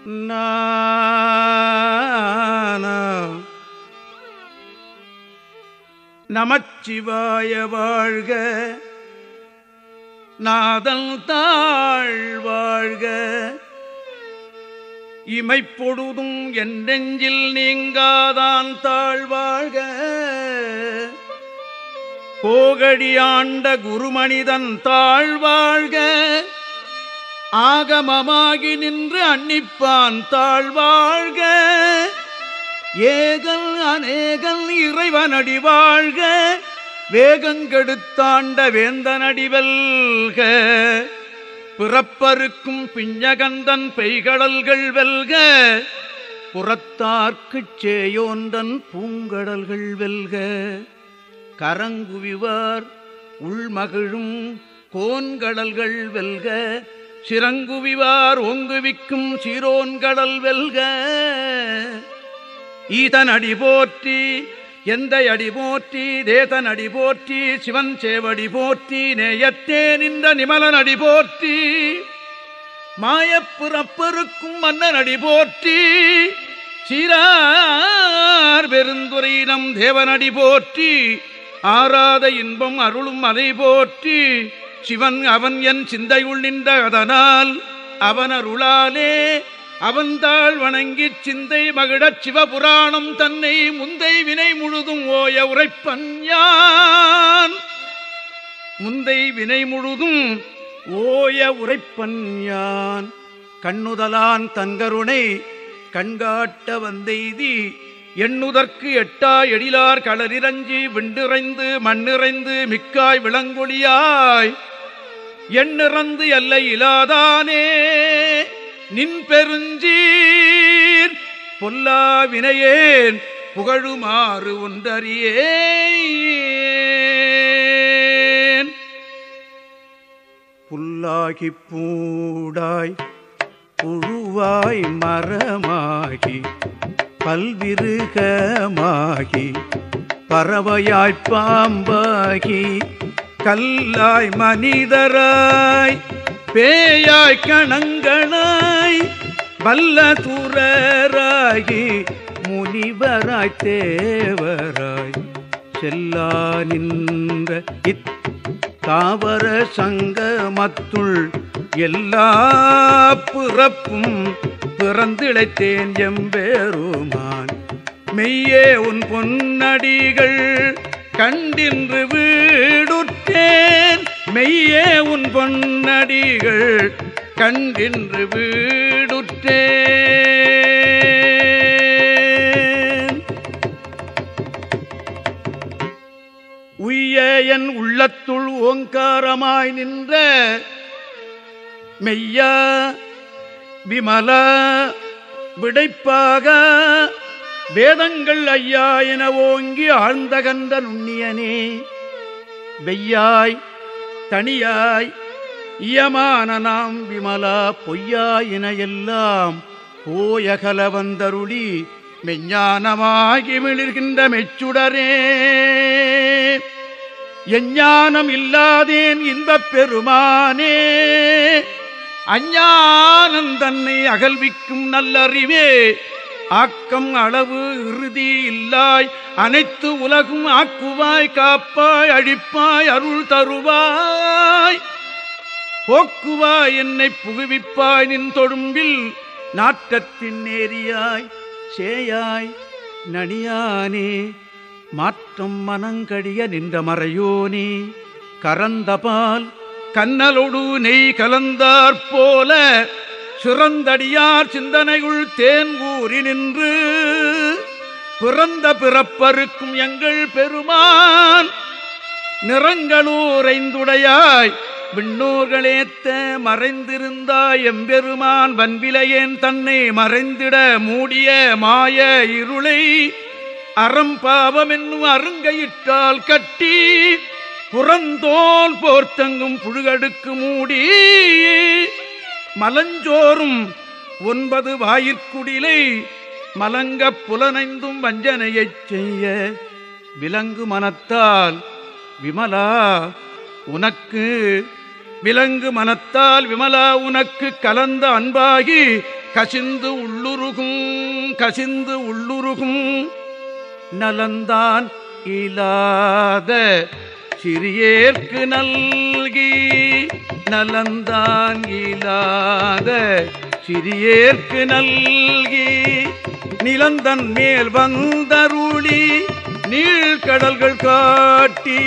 நமச்சிவாய வாழ்க, நாதல் தாழ் வாழ்க, இமைப்பொழுதும் என் நெஞ்சில் நீங்காதான் தாழ்வாழ்க, போகடியாண்ட குருமனிதன் தாழ்வாழ்க, ஆகமமாகி நின்று அன்னிப்பான் தாழ்வாழ்க, ஏகல் அநேகல் இறைவனடி வாழ்க, வேகங்கெடுத்தாண்ட வேந்தனடி வெல்க, பிறப்பருக்கும் பிஞ்சகந்தன் பெய்கடல்கள் வெல்க, புறத்தார்க்குச் சேயோந்தன் பூங்கடல்கள் வெல்க, கரங்குவிவார் உள்மகிழும் கோன்கடல்கள் வெல்க, சிறங்குவிவார் ஓங்குவிக்கும் சீரோன்கடல் வெல்க, ஈதன் அடி போற்றி, எந்த அடி போற்றி, தேதன் அடி போற்றி, சிவன் சேவடி போற்றி, நேயத்தே நின்ற நிமலன் அடி போற்றி, மாயப்புறப்பருக்கும் மன்னன் அடி போற்றி, சீரார் பெருந்துரையினம் தேவனடி போற்றி, ஆராத இன்பம் அருளும் அதை போற்றி, சிவன் அவன் என் சிந்தையுள் நின்ற அதனால் அவன் அருளாலே அவன்தாள் வணங்கிச் சிந்தை மகிழச் சிவபுராணம் தன்னை முந்தை வினை முழுதும் ஓய உரைப்பன் யான், முந்தை வினை முழுதும் ஓய உரைப்பன் யான், கண்ணுதலான் தன்கருணை கண்காட்ட வந்தெய்தி, எண்ணுதற்கு எட்டா எழிலார் களரிரஞ்சி விண்டிறைந்து மண்ணிறைந்து மிக்காய் விளங்கொழியாய், எண்ணிறந்து எல்லை இலாதானே நின் பெருஞ்சீர், பொல்லா வினையேன் புகழுமாறு ஒன்றறியேன், புல்லாகி பூடாய் புழுவாய் மரமாகி பல்விருகமாகி பறவையாய்ப் பாம்பாகி கல்லாய் மனிதராய் பேயாய் கணங்களாய் வல்ல தூரராகி முனிவராய் தேவராய் செல்லா நின்ற இத்தாவர சங்கமத்துள் எல்லா பிறப்பும் பிறந்திழைத்தேன் எம்பெருமான், மெய்யே உன் பொன்னடிகள் கண்டின்று வீடுற்றேன், மெய்யே உன் பொன்னடிகள் கண்டின்று வீடுற்றேன், உய்ய என் உள்ளத்துள் ஓங்காரமாய் நின்ற மெய்யா விமல விடைப்பாக வேதங்கள் ஐயா என ஓங்கி ஆழ்ந்தகன்ற நுண்ணியனே, வெய்யாய் தனியாய் இயமான நாம் விமலா பொய்யாயின எல்லாம் போயகல வந்தருளி மெஞ்ஞானமாகி மிளிர்கின்ற மெச்சுடரே, எஞ்ஞானம் இல்லாதேன் இன்பப் பெருமானே, அஞ்ஞானம் தன்னை அகல்விக்கும் நல்லறிவே, ஆக்கம் அளவு இறுதி இல்லாய் அனைத்து உலகும் ஆக்குவாய் காப்பாய் அழிப்பாய் அருள் தருவாய், போக்குவாய் என்னை புகுவிப்பாய் நின் தொடும்பில் நாட்டத்தின் நேரியாய் சேயாய் நனியானே, மாற்றம் மனங்கடிய நின்ற மறையோனே, கரந்தபால் கண்ணலொடு நெய் கலந்தாற்போல சிறந்தடியார் சிந்தனையுள் தேன்கூறி நின்று பிறந்த பிறப்பருக்கும் எங்கள் பெருமான், நிறங்களூரைந்துடையாய் விண்ணூர்களேத்த மறைந்திருந்தாய் எம்பெருமான், வன்விலையேன் தன்னை மறைந்திட மூடிய மாய இருளை அறம்பாவம் என்னும் அருங்கையிட்டால் கட்டி புறந்தோல் போர்த்தங்கும் புழுகடுக்கு மூடி, மலஞ்சோறும் 9 வாயிற்குடிலை மலங்கப் புலனைந்தும் வஞ்சனையைச் செய்ய விலங்கு மனத்தால் விமலா உனக்கு விலங்கு மனத்தால் விமலா உனக்கு கலந்த அன்பாகி கசிந்து உள்ளுருகும் நலந்தான் இலாத சிறியேற்கு நல்கி நலந்தான் இலாத சிறியேற்கு நல்கி நிலந்தன் மேல் வந்தருளி நீழ்கடல்கள் காட்டி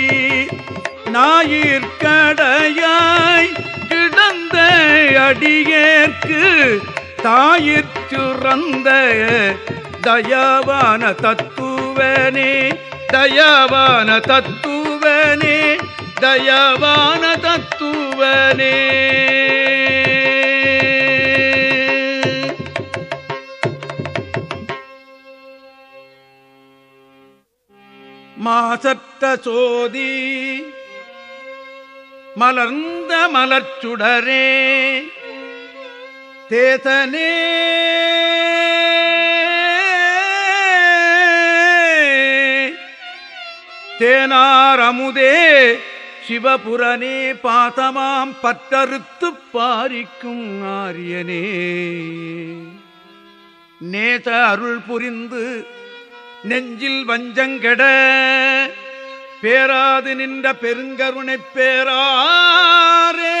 ஞாயிற்கடையாய் கிடந்த அடியேற்கு தாயிற்சுரந்த தயாவான தத்துவனே தயாவான தத்துவனே தயாவான தத்துவனே. மாசற்ற சோதி மலர்ந்த மலர்ச்சுடரே தேசனே தேனார் அமுதே சிவபுரனே பாதமாம் பற்றறுத்து பாரிக்கும் ஆரியனே நேச அருள் புரிந்து நெஞ்சில் வஞ்சங்கெட பேராது நின்ற பெருங்கருணை பேராரே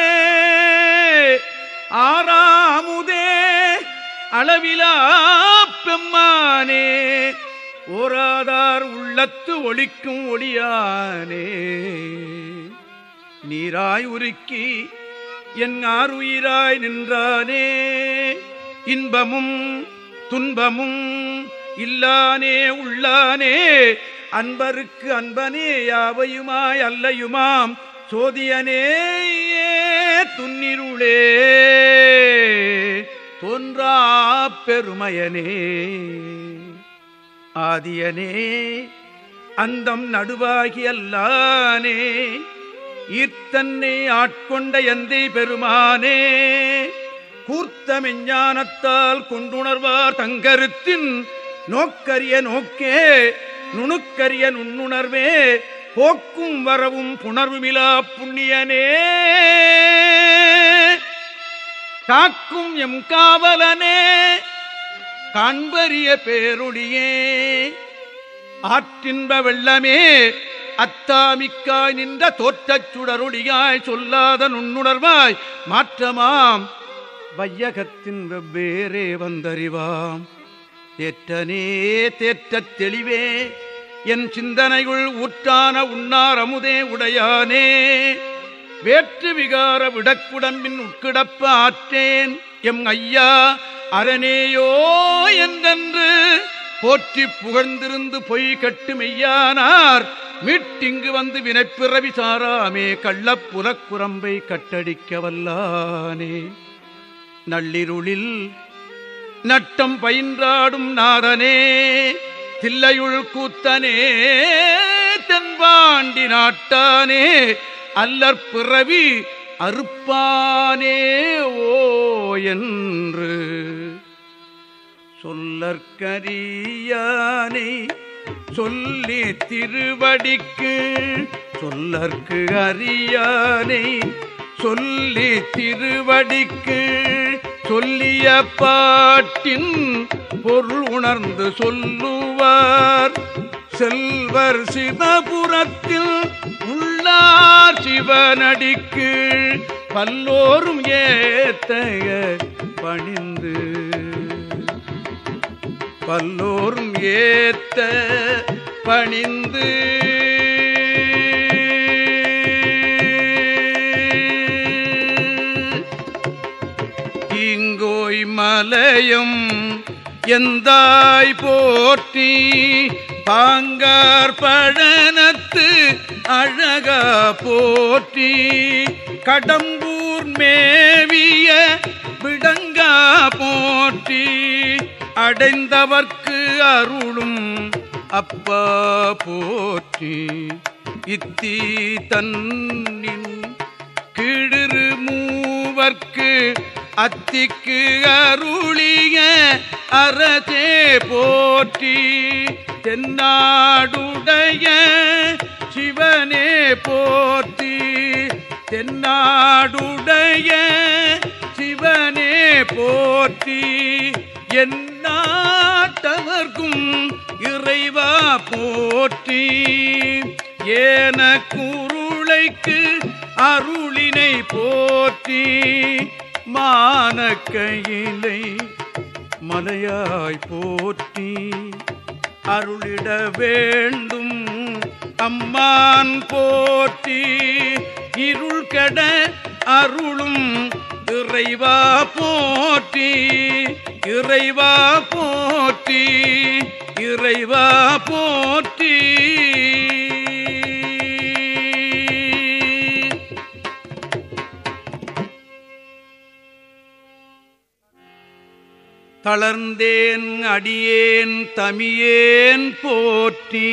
ஆறாமுதே அளவிலா பெம்மானே ஓராதார் உள்ளத்து ஒளிக்கும் ஒளியானே நீராய் உருக்கி என் ஆறுயிராய் நின்றானே இன்பமும் துன்பமும் இல்லானே உள்ளானே அன்பருக்கு அன்பனே யாவையுமாய் அல்லையுமாம் சோதியனே துன்னிருளே தோன்றா பெருமையனே ஆதியனே அந்தம் நடுவாகி அல்லானே ஈர்த்தன்னை ஆட்கொண்ட எந்தை பெருமானே கூர்த்த மெஞ்ஞானத்தால் கொண்டுணர்வார் தங்கருத்தின் நோக்கரிய நோக்கே நுணுக்கரிய நுண்ணுணர்வே போக்கும் வரவும் புணர்வுமிலா புண்ணியனே காக்கும் எம் காவலனே காண்பரிய பேரொழியே ஆற்றின்ப வெள்ளமே அத்தாமிக்காய் நின்ற தோற்றச் சுடரொழியாய் சொல்லாத நுண்ணுணர்வாய் மாற்றமாம் வையகத்தின் வெவ்வேறே வந்தறிவாம் தேற்றனே தேற்றத் தெளிவே என் சிந்தனையுள் ஊற்றான உண்ணார் அமுதே உடையானே வேற்று விகார விடக்குடம்பின் உட்கிடப்ப ஆற்றேன் எம் ஐயா அரணேயோ என்றென்று போற்றி புகழ்ந்திருந்து பொய் கட்டு மெய்யானார் மீட்டிங்கு வந்து வினைப்பிறவி சாராமே கள்ளப்புலக்குரம்பை கட்டடிக்க வல்லானே நள்ளிருளில் நட்டம் பயின்றாடும் நாதனே தில்லையுள் கூத்தனே தென்பாண்டி நாட்டானே அல்லற்பிறவி அறுப்பானே ஓ என்று சொல்லற்கரியானை சொல்லி திருவடிக்கு சொல்லற்கு அறியானை சொல்லி திருவடிக்கு சொல்லிய பாட்டின் பொருள் உணர்ந்து சொல்லுவார் செல்வர் சிவபுரத்தில் உள்ளார் சிவனடிக்கு பல்லோரும் ஏத்த பணிந்து பல்லோரும் ஏத்த பணிந்து இங்கோய் மலையும் எந்தாய் போற்றி பாங்கார் பழனத்து அழகா போற்றி கடம்பூர் மேவிய விடங்கா போற்றி அடைந்தவர்க்கு அருளும் அப்பா போற்றி இத்தி தன்னின் கிழிறு மூவர்க்கு அத்திக்கு அருளிய அரசே போற்றி தென்னாடுடைய சிவனே போற்றி தென்னாடுடைய சிவனே போற்றி போற்றி எந்நாட்டவர்க்கும் இறைவா போற்றி ஏன குருளைக்கு அருளினை போற்றி மானக்கையிலை மலையாய் போற்றி அருளிட வேண்டும் அம்மான் போற்றி இருள் கெட அருளும் இறைவா போற்றி இறைவா போற்றி இறைவா போற்றி தளர்ந்தேன் அடியேன் தமியேன் போற்றி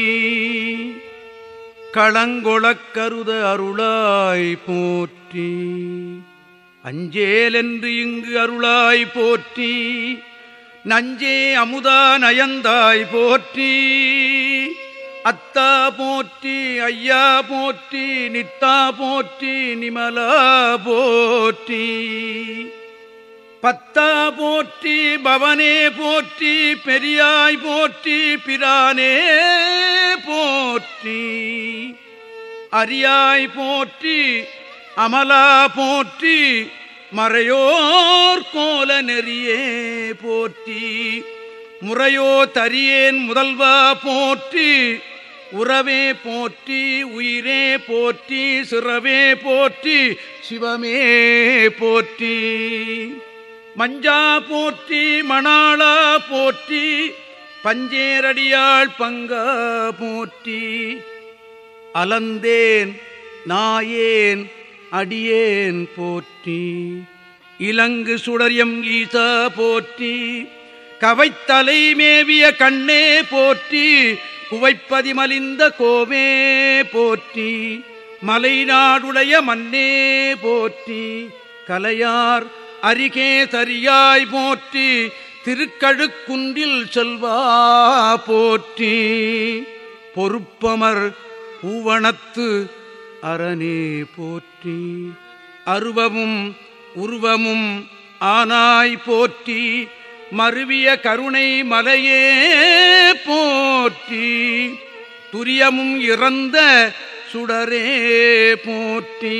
களங்கொளக் கருத அருளாய் போற்றி அஞ்சேல் என்று இங்கு அருளாய் போற்றி நஞ்சே அமுதா நயந்தாய் போற்றி அத்தா போற்றி ஐயா போற்றி நித்தா போற்றி நிமலா போற்றி பத்தா போற்றி பவனே போற்றி பெரியாய் போற்றி பிரானே போற்றி அரியாய் போற்றி அமலா போற்றி மறையோர் கோல நெறியே போற்றி முறையோ தரியேன் முதல்வா போற்றி உறவே போற்றி உயிரே போற்றி சிறவே போற்றி சிவமே போற்றி மஞ்சா போற்றி மணாளா போற்றி பஞ்சேரடியாள் பங்கா போற்றி அலந்தேன் நாயேன் அடியேன் போற்றி இலங்கு சுடரியம் ஈசா போற்றி கவைத்தலை மேவிய கண்ணே போற்றி குவைப்பதி மலிந்த கோவே போற்றி மலைநாடுடைய மன்னே போற்றி கலையார் அரிகே சரியாய் போற்றி திருக்கழுக்குன்றில் செல்வா போற்றி பொறுப்பமர் பூவனத்து அரணே போற்றி அருவமும் உருவமும் ஆனாய் போற்றி மருவிய கருணை மலையே போற்றி துரியமும் இறந்த சுடரே போற்றி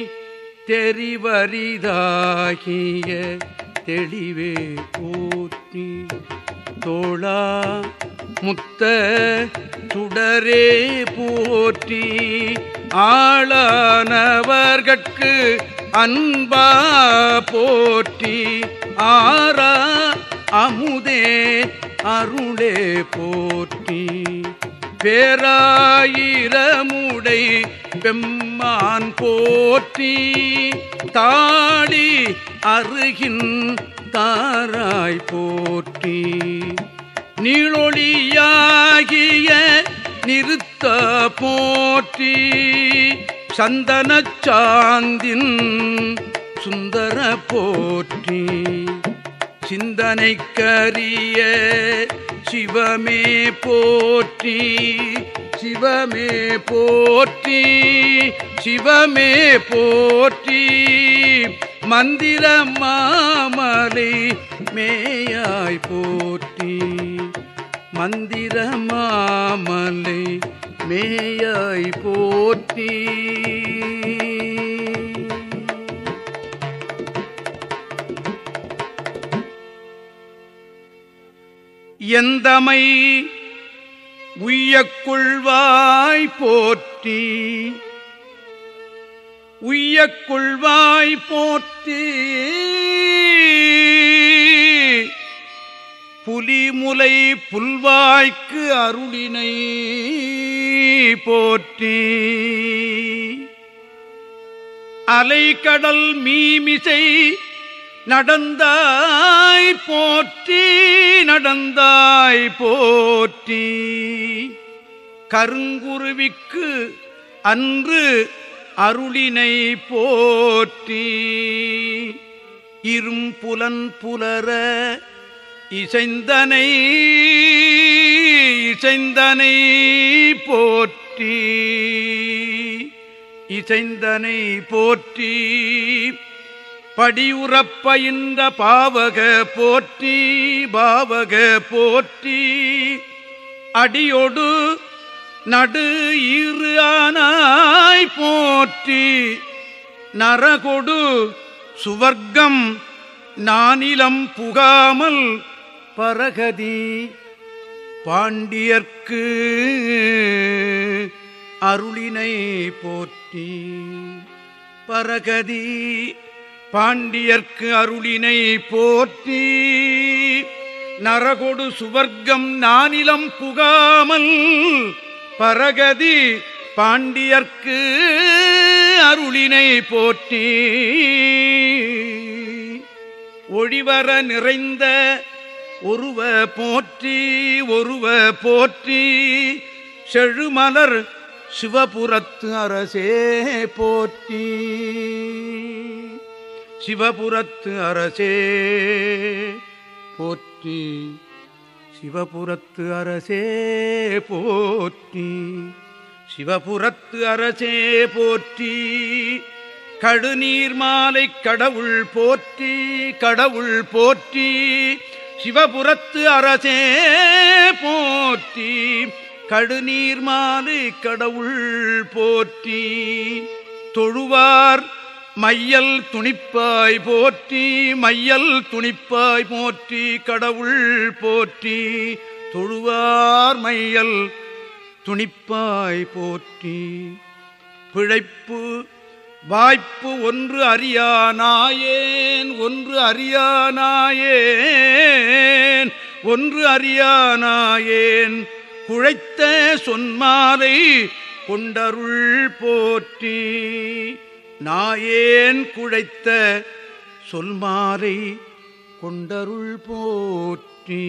தெரிவரிதாகிய தெளிவே போற்றி தோளா முத்த சுடரே போற்றி ஆளானவர்கட்கு அன்பா போற்றி ஆரா அமுதே அருளே போற்றி பேராயிரமுடை பெம்மான் போற்றி தாடி அருகின் தாராய் போற்றி நீளொளியாகிய நிறுத்த போற்றி சந்தனச் சாந்தின் சுந்தர போற்றி சிந்தனைக்கரிய சிவமே போற்றி சிவமே போற்றி சிவமே போற்றி மந்திர மாமலை மேயாய் போற்றி மந்திர மாமலை மேயாய் போற்றி எந்தமை உய்யக்குள்வாய் போற்றி உய்யக்குள்வாய் போற்றி புலிமுலை புல்வாய்க்கு அருளினை போற்றி அலைக்கடல் மீமிசை நடந்தாய் போற்றி நடந்தாய் போற்றி கருங்குருவிக்கு அன்று அருளினை போற்றி இரும்புலன் புலர இசைந்தனை இசைந்தனை போற்றி இசைந்தனை போற்றி படியுறப்பயின்ற பாவக போற்றி பாவக போற்றி. அடியொடு நடு ஈறு ஆனாய் போற்றி. நரகொடு சுவர்க்கம் நானிலம் புகாமல் பரகதி பாண்டியர்க்கு அருளினை போற்றி. பரகதி பாண்டியர்க்கு அருளினை போற்றி. நரகொடு சுவர்க்கம் நானிலம் புகாமல் பரகதி பாண்டியர்க்கு அருளினை போற்றி. ஒளிவர நிறைந்த ஒருவ போற்றி ஒருவ போற்றி. செழுமலர் சிவபுரத்து அரசே போற்றி. சிவபுரத்து அரசே போற்றி. சிவபுரத்து அரசே போற்றி. சிவபுரத்து அரசே போற்றி. கடுநீர் மாலை கடவுள் போற்றி கடவுள் போற்றி. சிவபுரத்து அரசே போற்றி. கடுநீர் மாலை கடவுள் போற்றி. தொழுவார் மையல் துணிப்பாய் போற்றி மையல் துணிப்பாய் போற்றி. கடவுள் போற்றி. தொழுவார் மையல் துணிப்பாய் போற்றி. பிழைப்பு வாய்ப்பு ஒன்று அறியானாயேன் ஒன்று அறியானாயேன் ஒன்று அறியானாயேன். குழைத்த சொன்மாலை கொண்டருள் போற்றி. நாயேன் குழைத்த சொல்மாலை கொண்டருள் போற்றி.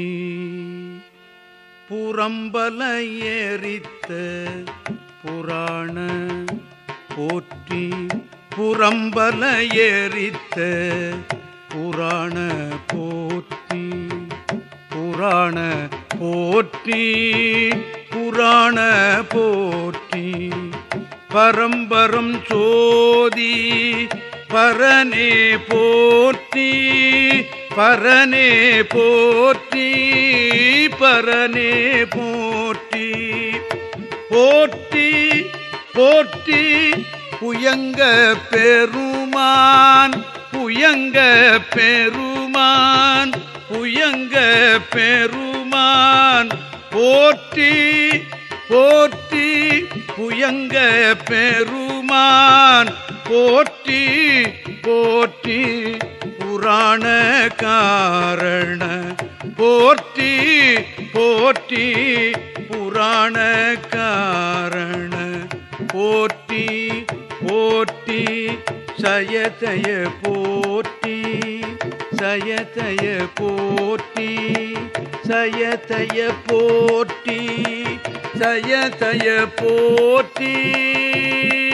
புறம்பல ஏறித்த புராண போற்றி. புறம்பல ஏறித்த புராண போற்றி. புராண போற்றி புராண போற்றி. பரம்பரம் சோதி பரனே போற்றி பரனே போற்றி பரனே போற்றி. போற்றி போற்றி புயங்க பெருமான் புயங்க பெருமான் புயங்க பெருமான் போற்றி போற்றி. புயங்க பெருமான் போற்றி போற்றி. புராண காரண போற்றி போற்றி. புராண காரண போற்றி போற்றி. சயதய போற்றி சயதய போற்றி சயதய போற்றி சயதய போற்றி.